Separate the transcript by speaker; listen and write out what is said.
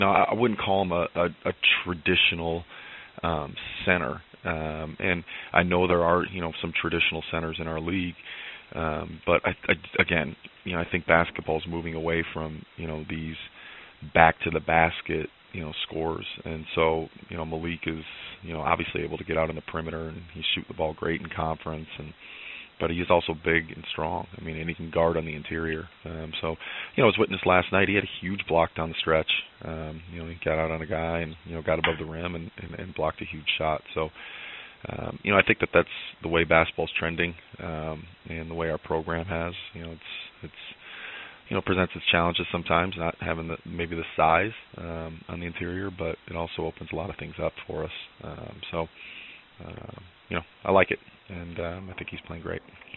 Speaker 1: No, I wouldn't call him a traditional center. And I know there are, some traditional centers in our league, but again, I think basketball is moving away from, these back to the basket, scores. And so, Malik is, obviously able to get out on the perimeter, and he's shooting the ball great in conference, but he is also big and strong. I mean, and he can guard on the interior. So, as witnessed last night, he had a huge block down the stretch. He got out on a guy and, got above the rim and blocked a huge shot. So, I think that's the way basketball's trending, and the way our program has. It's presents its challenges sometimes, not having maybe the size on the interior, but it also opens a lot of things up for us. So, I like it, and I think he's playing great.